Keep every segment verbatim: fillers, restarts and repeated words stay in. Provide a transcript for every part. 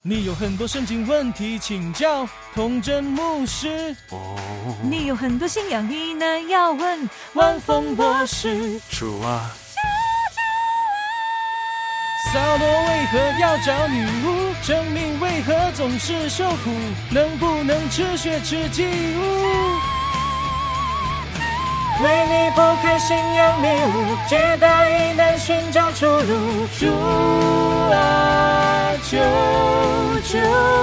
你有很多圣经问题请教童真牧师， 哦， 你有很多信仰疑难要问万峰博士。 主啊， 扫罗为何要找女巫？生命为何总是受苦？能不能吃血吃祭物？为你剖开信仰迷雾，解答疑难寻找出路。主啊，救救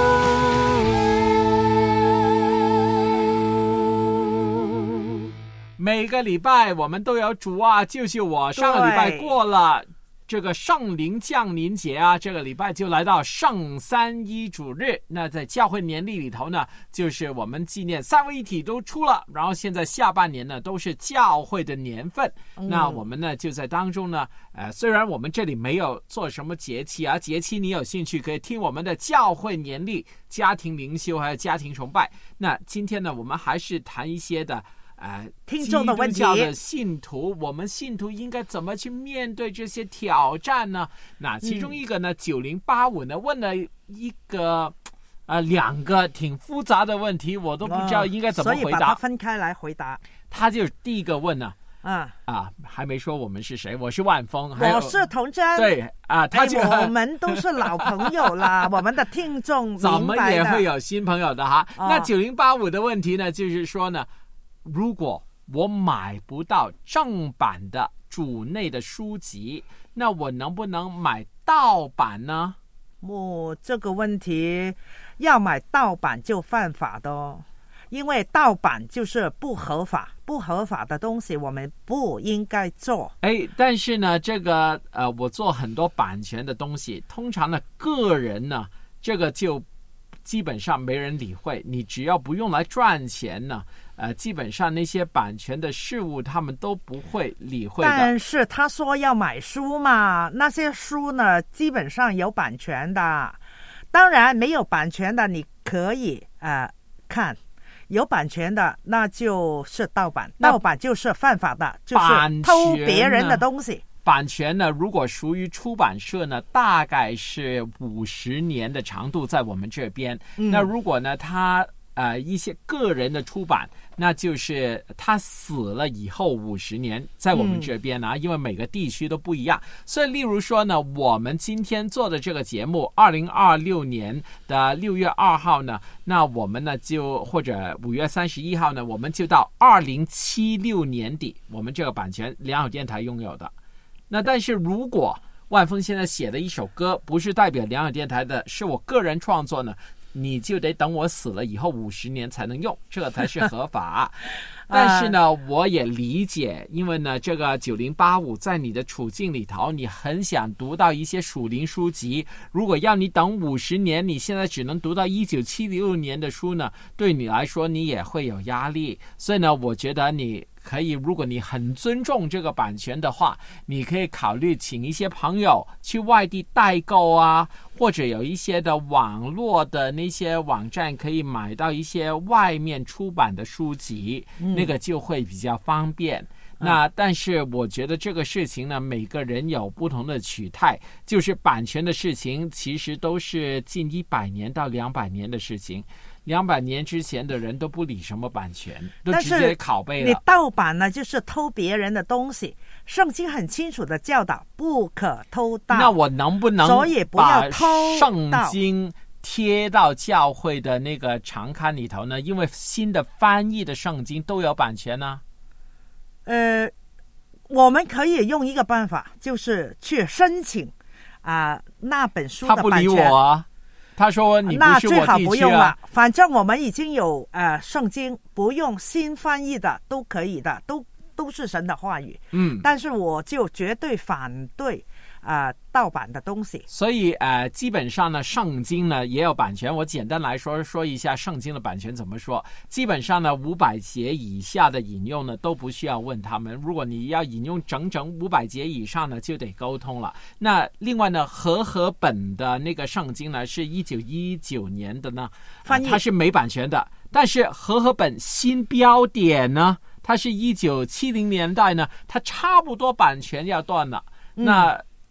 我。 每个礼拜我们都有主啊救救我。上个礼拜过了这个圣灵降临节啊，这个礼拜就来到圣三一主日。那在教会年历里头呢，就是我们纪念三位一体都出了，然后现在下半年呢都是教会的年份。嗯、那我们呢就在当中呢，呃，虽然我们这里没有做什么节期啊，节期你有兴趣可以听我们的教会年历、家庭灵修还有家庭崇拜。那今天呢，我们还是谈一些的。呃， 听众的问题， 基督教的信徒，我们信徒应该怎么去面对这些挑战呢？那其中一个呢，九零八五呢问了一个呃两个挺复杂的问题，我都不知道应该怎么回答。 所以把它分开来回答。 他就第一个问呢， 啊啊，还没说我们是谁，我是万峰， 我是童真， 对啊，他就、 哎、我们都是老朋友啦，我们的听众怎么也会有新朋友的哈。 哦、 那九零八五的问题呢，就是说呢。如果我买不到正版的主内的书籍，那我能不能买盗版呢？ 哦，这个问题要买盗版就犯法的哦，因为盗版就是不合法，不合法的东西我们不应该做。 哎，但是呢，这个呃，我做很多版权的东西，通常呢，个人呢，这个就基本上没人理会，你只要不用来赚钱呢。呃，基本上那些版权的事物他们都不会理会的。 但是他说要买书嘛，那些书呢基本上有版权的，当然没有版权的你可以呃看，有版权的那就是盗版，盗版就是犯法的，就是偷别人的东西。 版权呢，如果属于出版社呢，大概是五十年的长度在我们这边。嗯、那如果呢，他呃一些个人的出版，那就是他死了以后五十年，在我们这边呢、嗯，因为每个地区都不一样，所以例如说呢，我们今天做的这个节目，二零二六年的六月二号呢，那我们呢就或者五月三十一号呢，我们就到二零七六年底，我们这个版权良友电台拥有的。那但是如果万峰现在写的一首歌不是代表良友电台的，是我个人创作呢，你就得等我死了以后五十年才能用，这个才是合法。但是呢，我也理解，因为呢，这个九零八五在你的处境里头，你很想读到一些属灵书籍，如果要你等五十年，你现在只能读到一九七六年的书呢，对你来说你也会有压力。所以呢，我觉得你可以，如果你很尊重这个版权的话，你可以考虑请一些朋友去外地代购啊，或者有一些的网络的那些网站可以买到一些外面出版的书籍，嗯、那个就会比较方便。那但是我觉得这个事情呢，每个人有不同的取态，就是版权的事情其实都是近一百年到两百年的事情。两百年之前的人都不理什么版权，都直接拷贝了。 你盗版呢，就是偷别人的东西。圣经很清楚的教导，不可偷盗。 那我能不能所以不要偷圣经贴到教会的那个长刊里头呢？因为新的翻译的圣经都有版权呢。 呃，我们可以用一个办法，就是去申請啊、呃、那本書的版權。他不理我啊， 他說你不是我地區啊。 那最好不用了，反正我們已經有呃聖經，不用新翻譯的都可以的，都都是神的話語。嗯，但是我就絕對反對呃盗版的東西。 所以呃基本上呢，聖經呢也有版權。我簡單來說說一下聖經的版權怎麼說。基本上呢，五百節以下的引用呢都不需要問他們。如果你要引用整整五百節以上呢，就得溝通了。那另外呢，和合本的那個聖經呢是一九一九年的呢，呃、它是沒版權的。但是和合本新標點呢，它是一九七零年代呢，它差不多版權要斷了。嗯、那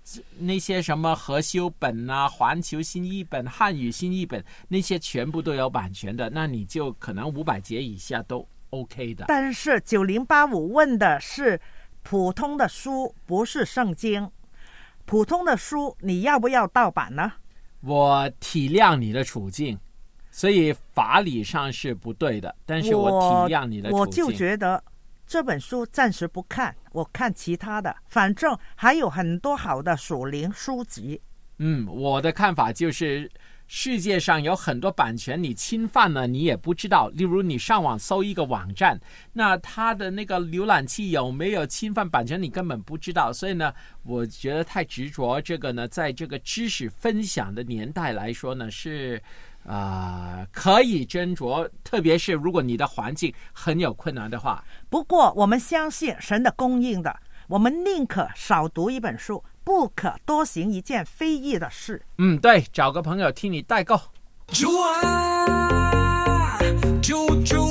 那些什么合修本啊、环球新译本、汉语新译本，那些全部都有版权的，那你就可能五百节以下都 OK 的。 但是九零八五问的是普通的书，不是圣经。普通的书你要不要盗版呢？ 我体谅你的处境，所以法理上是不对的，但是我体谅你的处境。 我, 我就觉得这本书暂时不看，我看其他的，反正还有很多好的属灵书籍。 嗯，我的看法就是世界上有很多版权你侵犯了你也不知道，例如你上网搜一个网站，那它的那个浏览器有没有侵犯版权你根本不知道，所以呢我觉得太执着这个呢，在这个知识分享的年代来说呢是啊、呃，可以斟酌，特别是如果你的环境很有困难的话。 不过我们相信神的供应的，我们宁可少读一本书，不可多行一件非义的事。 嗯，对，找个朋友替你代购。 主啊，救主，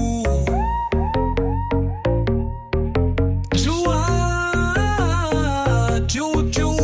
主啊，救主，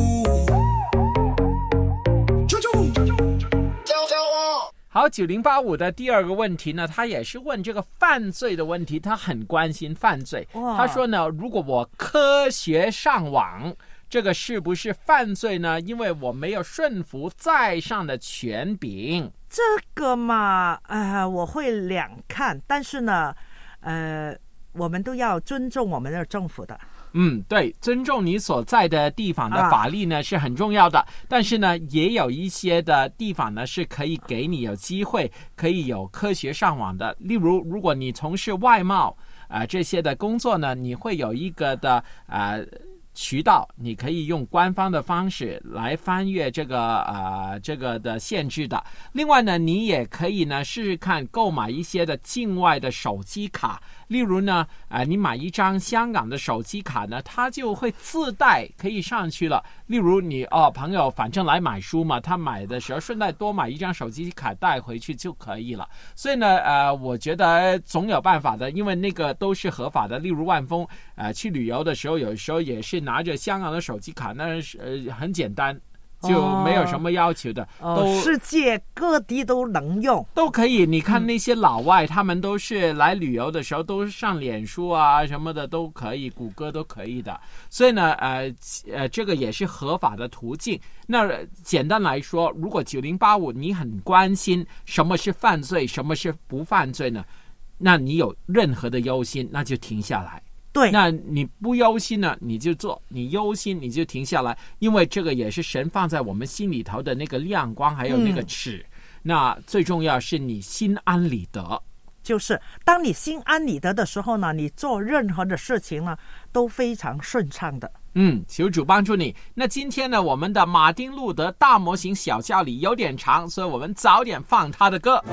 救主，救救我！ 好，九零八五的第二个问题呢，他也是问这个犯罪的问题，他很关心犯罪。他说呢，如果我科学上网，这个是不是犯罪呢？因为我没有顺服在上的权柄。 这个嘛，呃，我会两看，但是呢，呃，我们都要尊重我们的政府的。 嗯，对，尊重你所在的地方的法律呢、啊、是很重要的，但是呢也有一些的地方呢是可以给你有机会可以有科学上网的。例如如果你从事外贸啊、呃、这些的工作呢，你会有一个的呃渠道，你可以用官方的方式来翻阅这个呃这个的限制的。另外呢，你也可以呢试试看购买一些的境外的手机卡，例如呢呃你买一张香港的手机卡呢，它就会自带可以上去了。例如你哦朋友反正来买书嘛，他买的时候顺带多买一张手机卡带回去就可以了。所以呢呃我觉得总有办法的，因为那个都是合法的。例如万峰呃去旅游的时候，有时候也是拿着香港的手机卡，那是呃很简单，就没有什么要求的， 哦、 都世界各地都能用， 都可以。你看那些老外、嗯、他们都是来旅游的时候都上脸书啊什么的都可以，谷歌都可以的。所以呢呃呃这个也是合法的途径。那简单来说，如果九零八五你很关心什么是犯罪什么是不犯罪呢，那你有任何的忧心那就停下来。 对， 那你不忧心呢你就做，你忧心你就停下来，因为这个也是神放在我们心里头的那个亮光还有那个尺、嗯、那最重要是你心安理得， 就是当你心安理得的时候呢，你做任何的事情呢都非常顺畅的。 嗯，求主帮助你。那今天呢我们的马丁路德大模型小教理有点长，所以我们早点放他的歌。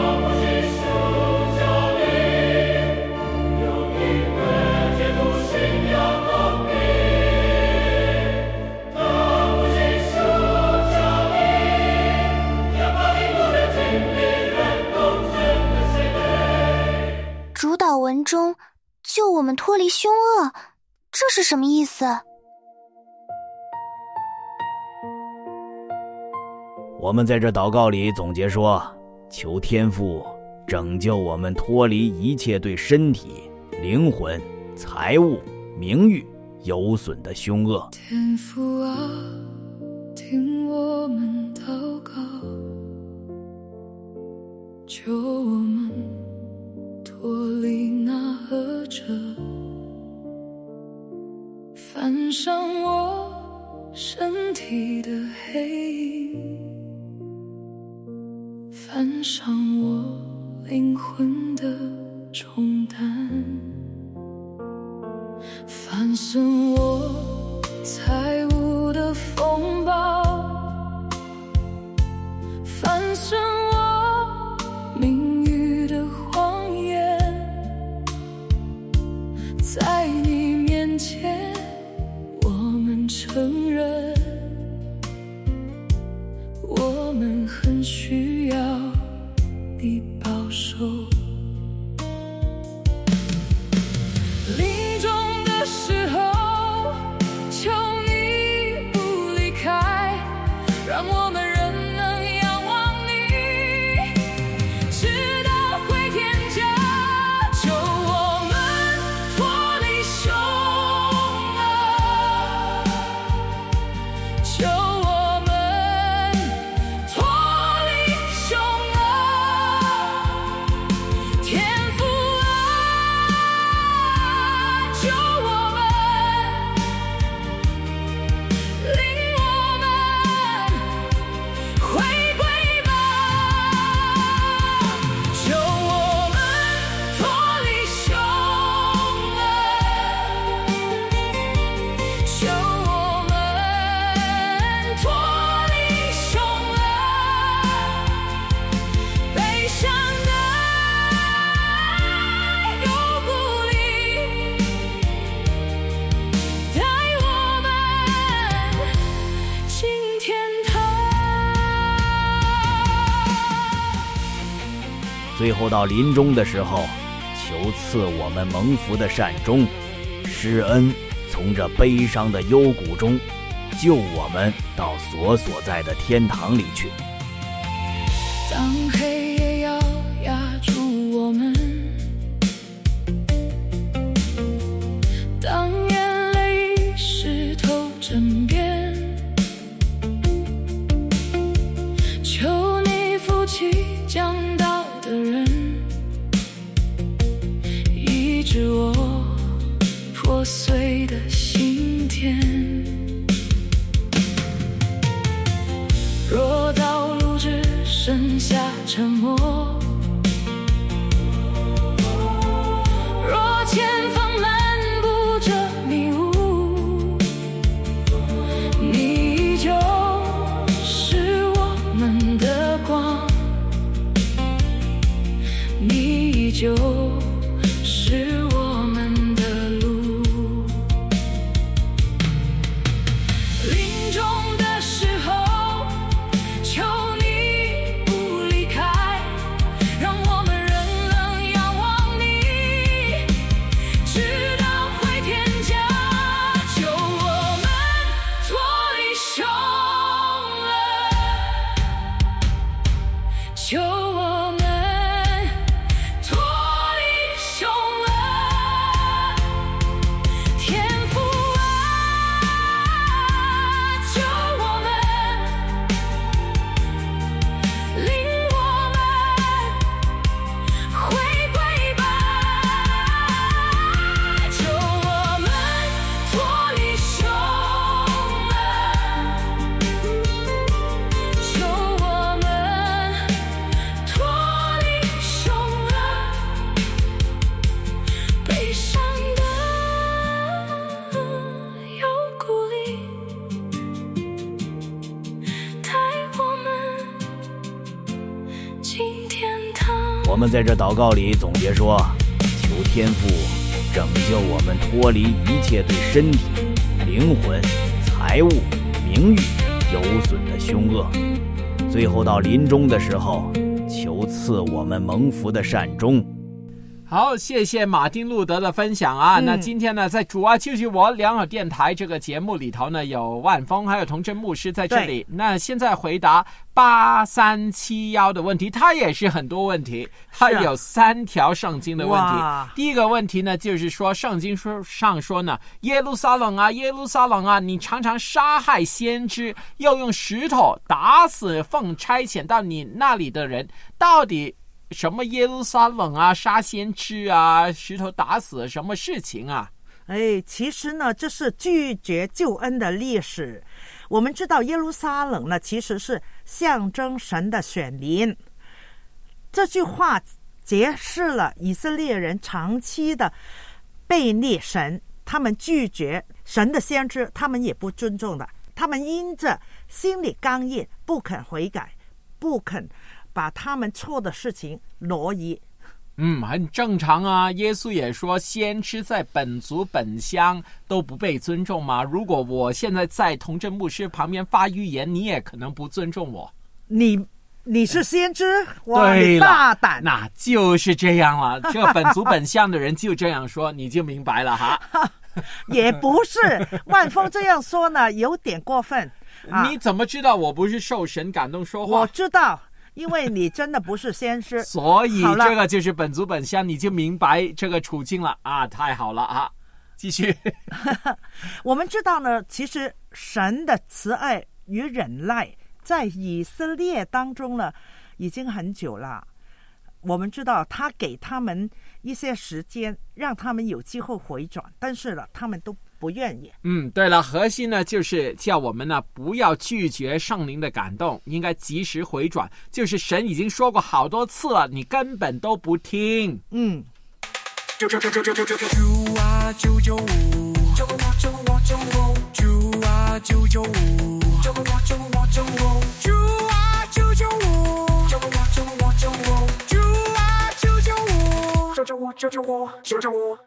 主导文中救我们脱离凶恶，这是什么意思？ 我们在这祷告里总结说，求天父拯救我们脱离一切对身体、灵魂、财物、名誉有损的凶恶。 天父啊，听我们祷告，救我们脱离那恶者，翻上我身体的黑影，翻上我灵魂的重担，翻身我财务的风暴，翻身我名誉的谎言，在你面前我们承认，我们很需要你保守。临终的时候，求你不最后到临终的时候，求赐我们蒙福的善终，施恩从这悲伤的幽谷中救我们到所所在的天堂里去。 当黑夜要压住我们，当眼泪已湿透枕边，求你扶起将到的人，医治我破碎的心田。若道路只剩下沉默，若前方漫步着迷雾，你依旧是我们的光，你依旧是我们的路。临终的时候，求你不离开，让我们仍能仰望你，直到回天家。救我们脱离凶恶，救我们脱离凶恶，天父啊，救我们，领我们回归吧，救我们脱离凶恶，救我们脱离凶恶，悲伤的幽谷里带我们进天堂。 我们在这祷告里总结说，求天父拯救我们脱离一切对身体、灵魂、财物、名誉有损的凶恶，最后到临终的时候，求赐我们蒙福的善终。 好，谢谢马丁路德的分享啊。 嗯那今天呢，在主啊救救我良好电台这个节目里头呢，有万峰还有童真牧师在这里。那现在回答八三七幺的问题，他也是很多问题，他有三条圣经的问题。第一个问题呢，就是说圣经说上说呢，耶路撒冷啊，耶路撒冷啊，你常常杀害先知，又用石头打死奉差遣到你那里的人，到底什么耶路撒冷啊，杀先知啊，石头打死什么事情啊？ 哎，其实呢，这是拒绝救恩的历史。我们知道耶路撒冷呢，其实是象征神的选民。这句话揭示了以色列人长期的背逆神，他们拒绝神的先知，他们也不尊重的，他们因着心里刚硬，不肯悔改，不肯把他们错的事情挪移。 嗯，很正常啊。耶稣也说，先知在本族本乡都不被尊重吗？如果我现在在童真牧师旁边发预言，你也可能不尊重我。 你你是先知，哇， 对了， 你大胆， 那就是这样了。这本族本乡的人就这样说，你就明白了哈。 也不是，万峰这样说呢，有点过分。啊、 你怎么知道我不是受神感动说话？ 我知道。因为你真的不是先知， 所以这个就是本族本乡，你就明白这个处境了啊！太好了啊！继续。 我们知道呢，其实神的慈爱与忍耐在以色列当中呢，已经很久了。我们知道他给他们一些时间，让他们有机会回转，但是呢，他们都不愿意。 嗯，对了，核心呢就是叫我们呢不要拒绝圣灵的感动，应该及时回转。就是神已经说过好多次了，你根本都不听。 嗯。 救救救救救救救救啊！救救我！救我救我救我！救啊！救救我！救我救我救我！救啊！救救我！救我救我救我！救啊！救救我！救救我救救我救救我！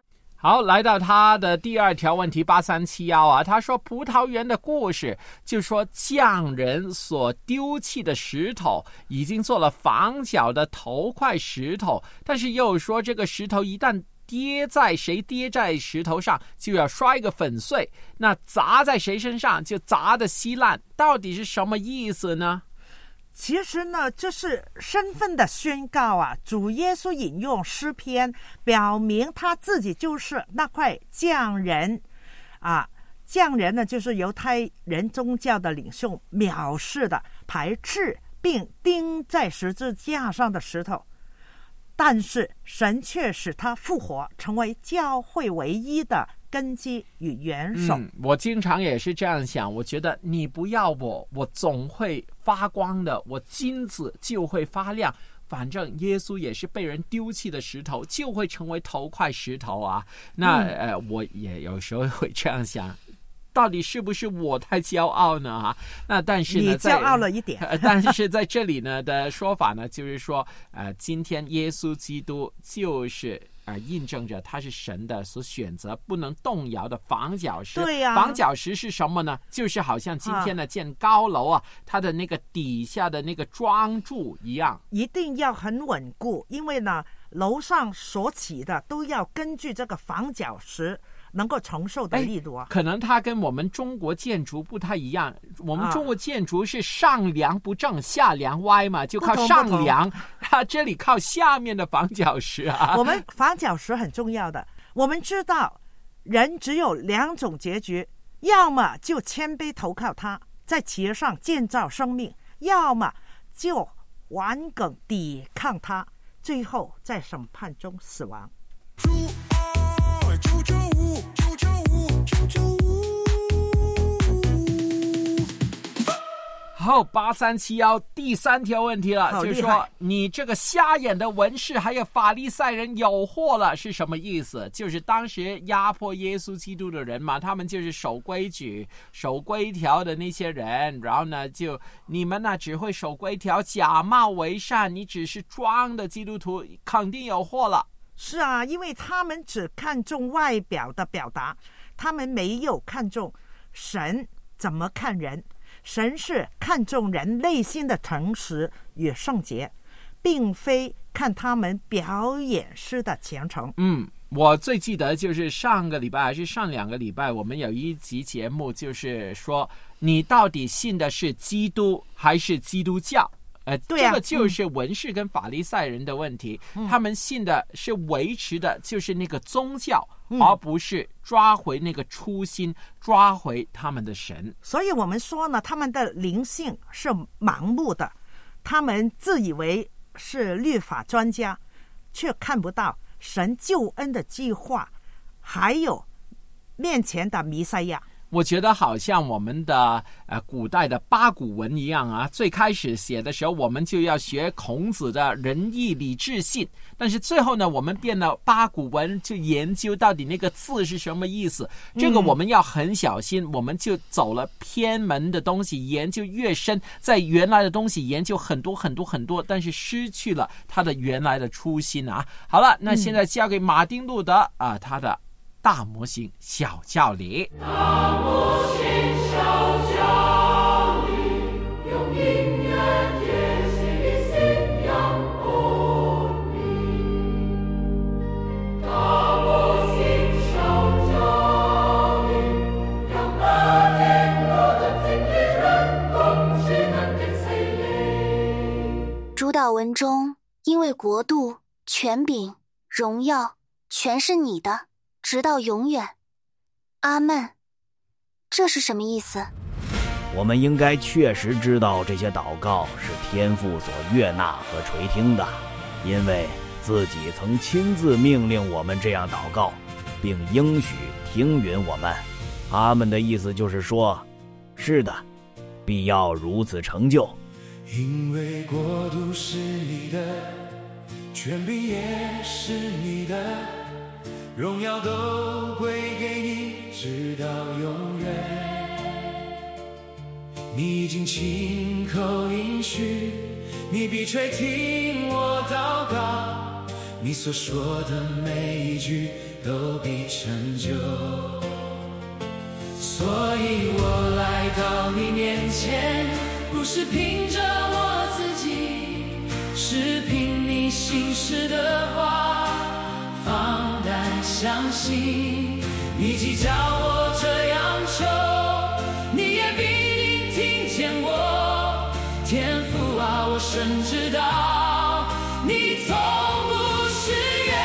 好，来到他的第二条问题八三七一啊，他说葡萄园的故事，就说匠人所丢弃的石头已经做了房角的头块石头，但是又说这个石头一旦跌在谁跌在石头上就要摔个粉碎，那砸在谁身上就砸得稀烂，到底是什么意思呢？ 其实呢，这是身份的宣告啊。主耶稣引用诗篇，表明他自己就是那块匠人啊。匠人呢，就是犹太人宗教的领袖藐视的、排斥并钉在十字架上的石头。但是神却使他复活，成为教会唯一的根基与元首。 嗯，我经常也是这样想，我觉得你不要我，我总会发光的，我金子就会发亮。反正耶稣也是被人丢弃的石头，就会成为头块石头啊。那、嗯、呃，我也有时候会这样想。到底是不是我太骄傲呢？哈，那但是呢， 你骄傲了一点。 但是在这里呢的说法呢，就是说，呃，今天耶稣基督就是呃印证着他是神的所选择不能动摇的房角石。 对呀、啊， 房角石是什么呢？就是好像今天的建高楼啊，它的那个底下的那个桩柱一样， 一定要很稳固，因为呢，楼上所起的都要根据这个房角石能够承受的力度啊。 可能它跟我们中国建筑不太一样，我们中国建筑是上梁不正下梁歪嘛，就靠上梁，它这里靠下面的房角石啊。 我们房角石很重要的，我们知道人只有两种结局，要么就谦卑投靠他，在企业上建造生命，要么就顽梗抵抗他，最后在审判中死亡。 九九五九九五九九五。 好，八三七一第三条问题了，就是说你这个瞎眼的文士还有法利赛人有祸了，是什么意思？就是当时压迫耶稣基督的人嘛，他们就是守规矩、守规条的那些人，然后呢，就你们呢只会守规条，假冒为善，你只是装的基督徒，肯定有祸了。 是啊，因为他们只看重外表的表达，他们没有看重神怎么看人。神是看重人内心的诚实与圣洁，并非看他们表演式的虔诚。 嗯，我最记得就是上个礼拜还是上两个礼拜，我们有一集节目，就是说你到底信的是基督还是基督教？呃， 对啊， 这个就是文士跟法利赛人的问题，嗯、他们信的是维持的就是那个宗教、嗯，而不是抓回那个初心，抓回他们的神。 所以我们说呢，他们的灵性是盲目的，他们自以为是律法专家，却看不到神救恩的计划，还有面前的弥赛亚。 我觉得好像我们的呃古代的八股文一样啊，最开始写的时候我们就要学孔子的仁义礼智信，但是最后呢我们变了八股文，就研究到底那个字是什么意思，这个我们要很小心、嗯、我们就走了偏门的东西，研究越深，在原来的东西研究很多很多很多，但是失去了它的原来的初心啊。好了，那现在交给马丁路德啊，他的大模型小教理。 大模型小教理，用音乐贴心信仰哦你。大模型小教理，讓那聽我的經歷人共是能定死理。 主禱文中，因為國度、權柄、榮耀，全是你的，直到永遠。阿們。這是什麼意思？ 我們應該確實知道這些禱告是天父所悅納和垂聽的，因為自己曾親自命令我們這樣禱告，並應許聽允我們。他們的意思就是說，是的，必要如此成就。 因為國度是你的，權柄也是你的，榮耀都歸給你，直到永遠。你已經親口應許，你必垂聽我禱告，你所說的每一句都必成就。所以我来到你面前，不是凭着我自己，是凭你心事的话，放胆相信。你既叫我这样求，你也必定听见我。天父啊，我深知道你从不失约。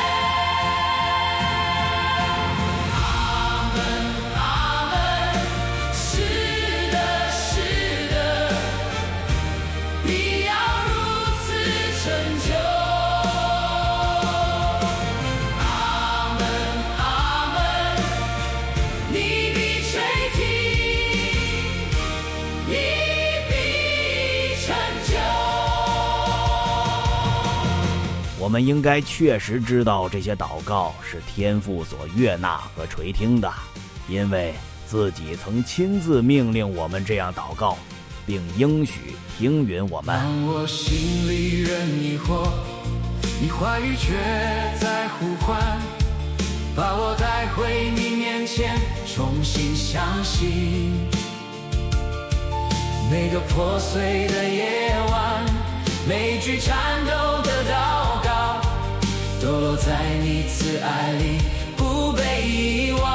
阿门阿门，是的是的，必要如此成就。阿门阿门，你必垂听，你必成就。 我们应该确实知道这些祷告是天父所悦纳和垂听的，因为自己曾亲自命令我们这样祷告，并应许听允我们。 当我心里仍疑惑，你话语却在呼唤，把我带回你面前，重新相信。每个破碎的夜晚，每句颤抖的祷告，都落在你慈爱里，不被遗忘。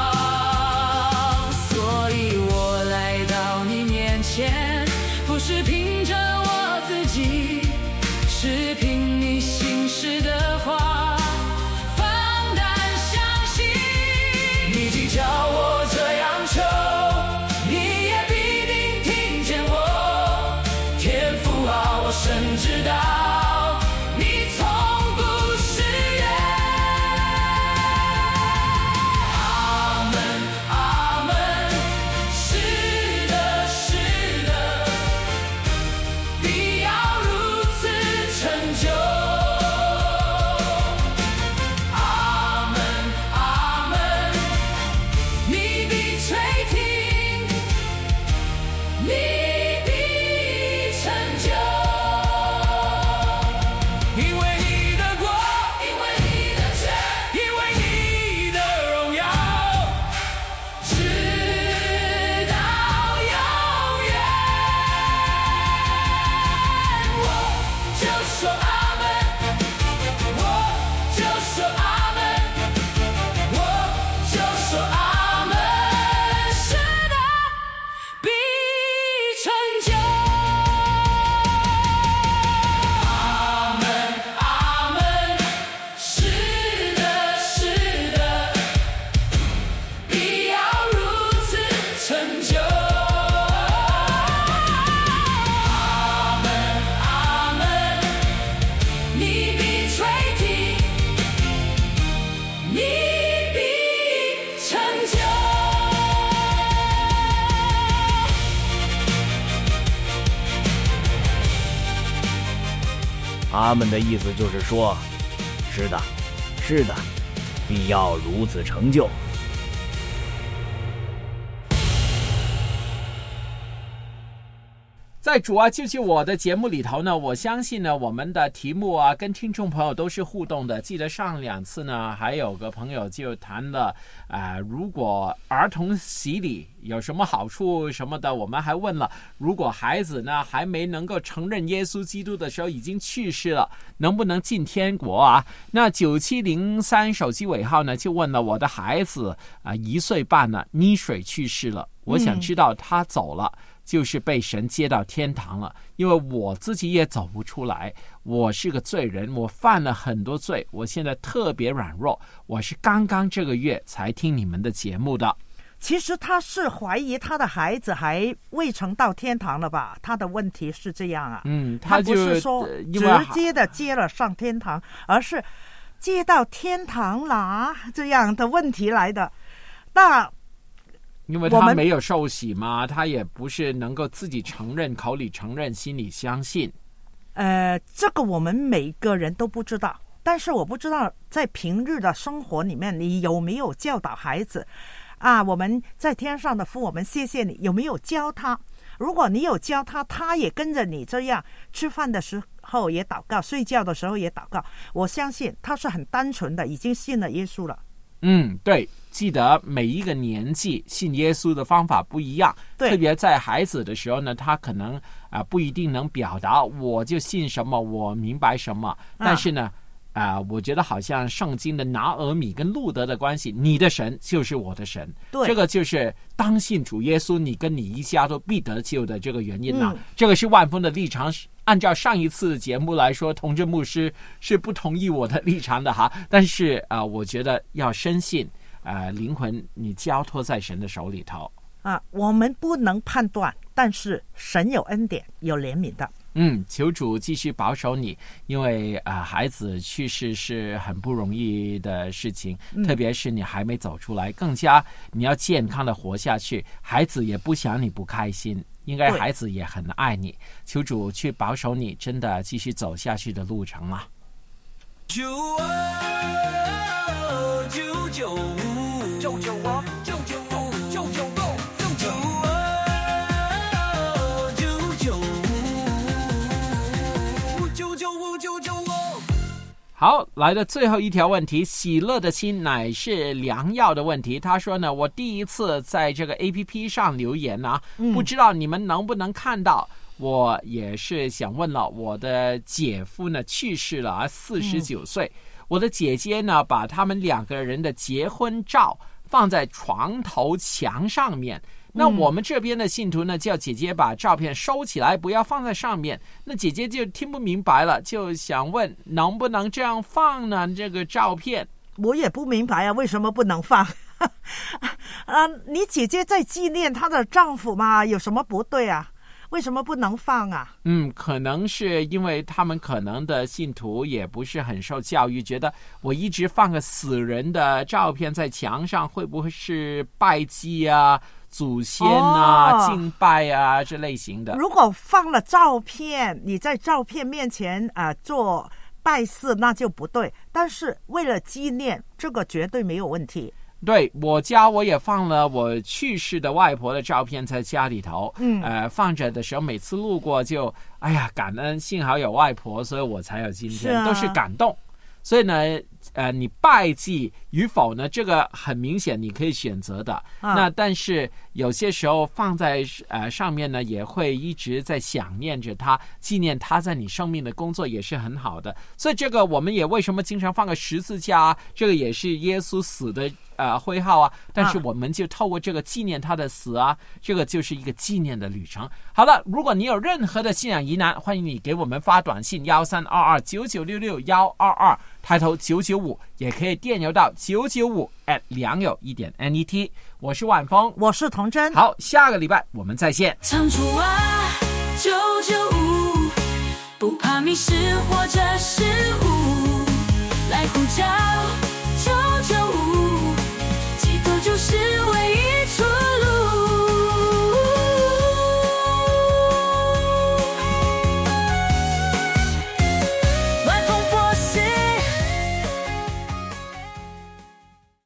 所以我来到你面前，不是凭着我自己，是凭你心事的话，放胆相信。你既叫我这样求，你也必定听见我。天父啊，我深知道你从不失约。阿门阿门，是的是的，必要如此成就。阿门阿门，你必垂听，你必成就。因为你的国，因为你的权，因为你的荣耀，直到永远。我就说阿门，我就说阿门，我就说阿门，是的，必成就。阿门阿门，是的是的，必要如此成就。阿门阿门，你必垂听，你必成就。 阿门的意思就是说，是的，是的，必要如此成就。 在主啊救救我的节目里头呢，我相信呢我们的题目啊跟听众朋友都是互动的。记得上两次呢还有个朋友就谈了啊、呃，如果儿童洗礼有什么好处什么的，我们还问了，如果孩子呢还没能够承认耶稣基督的时候已经去世了，能不能进天国啊？那九七零三手机尾号呢就问了，我的孩子啊、呃、一岁半呢溺水去世了，我想知道他走了、嗯就是被神接到天堂了，因为我自己也走不出来，我是个罪人，我犯了很多罪，我现在特别软弱，我是刚刚这个月才听你们的节目的。 其实他是怀疑他的孩子还未曾到天堂了吧？他的问题是这样啊， 嗯， 他就不是说直接的接了上天堂，而是接到天堂啦这样的问题来的。那因为他没有受洗嘛，他也不是能够自己承认，口里承认，心里相信。 呃，这个我们每个人都不知道，但是我不知道在平日的生活里面，你有没有教导孩子啊？我们在天上的父，我们谢谢你，有没有教他？如果你有教他，他也跟着你这样吃饭的时候也祷告，睡觉的时候也祷告，我相信他是很单纯的，已经信了耶稣了。 嗯，对，记得每一个年纪信耶稣的方法不一样， 对， 特别在孩子的时候呢，他可能啊、呃、不一定能表达我就信什么，我明白什么，但是呢。啊、呃，我觉得好像圣经的拿俄米跟路德的关系，你的神就是我的神， 对， 这个就是当信主耶稣，你跟你一家都必得救的这个原因呐、啊。 嗯、 这个是万峰的立场。按照上一次的节目来说，同志牧师是不同意我的立场的哈。但是啊、呃，我觉得要深信啊、呃，灵魂你交托在神的手里头啊。我们不能判断，但是神有恩典，有怜悯的。 嗯，求主继续保守你，因为啊、呃，孩子去世是很不容易的事情、嗯，特别是你还没走出来，更加你要健康的活下去。孩子也不想你不开心，应该孩子也很爱你。求主去保守你，真的继续走下去的路程啊！ 九二九九五九九五九九五九九五九九二九九五九九五九九五。 好，来的最后一条问题，喜乐的心乃是良药的问题。他说呢，我第一次在这个 A P P 上留言啊、嗯、不知道你们能不能看到。我也是想问了，我的姐夫呢去世了啊，四十九岁、嗯、我的姐姐呢把他们两个人的结婚照放在床头墙上面，那我们这边的信徒呢叫姐姐把照片收起来，不要放在上面。那姐姐就听不明白了，就想问能不能这样放呢？这个照片我也不明白啊，为什么不能放啊？你姐姐在纪念她的丈夫嘛，有什么不对啊？为什么不能放啊？ 嗯，可能是因为他们可能的信徒也不是很受教育，觉得我一直放个死人的照片在墙上，会不会是拜祭啊、祖先啊、哦、敬拜啊这类型的？ 如果放了照片，你在照片面前啊、呃、做拜祀，那就不对。但是为了纪念，这个绝对没有问题。 对，我家我也放了我去世的外婆的照片在家里头，嗯，呃，放着的时候每次路过就，哎呀，感恩，幸好有外婆，所以我才有今天，是啊、都是感动。所以呢，呃，你拜祭与否呢，这个很明显你可以选择的。啊、那但是有些时候放在呃上面呢，也会一直在想念着他，纪念他在你生命的工作也是很好的。所以这个我们也为什么经常放个十字架啊？这个也是耶稣死的呃徽号啊。但是我们就透过这个纪念他的死啊，这个就是一个纪念的旅程。好了，如果你有任何的信仰疑难，欢迎你给我们发短信幺三二二九九六六幺二二。抬头九九五，也可以电邮到九九五 at 良友一点 net。我是晚风， 我是童真。 好，下个礼拜我们再见。 唱出啊九九五，不怕迷失或者失误，来呼叫。